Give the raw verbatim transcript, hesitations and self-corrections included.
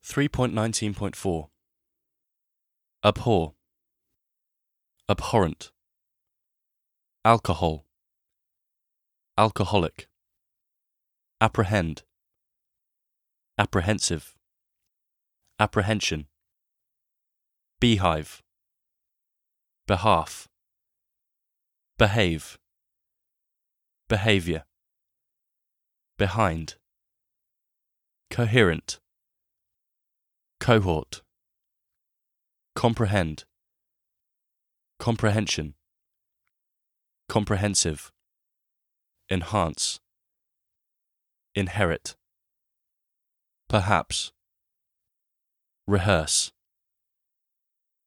three point nineteen point four. Abhor, abhorrent. Alcohol, alcoholic. Apprehend, apprehensive. Apprehension. Beehive, behalf. Behave, behavior. Behind. Coherent, cohort. Comprehend, comprehension. Comprehensive. Enhance. Inherit. Perhaps. Rehearse.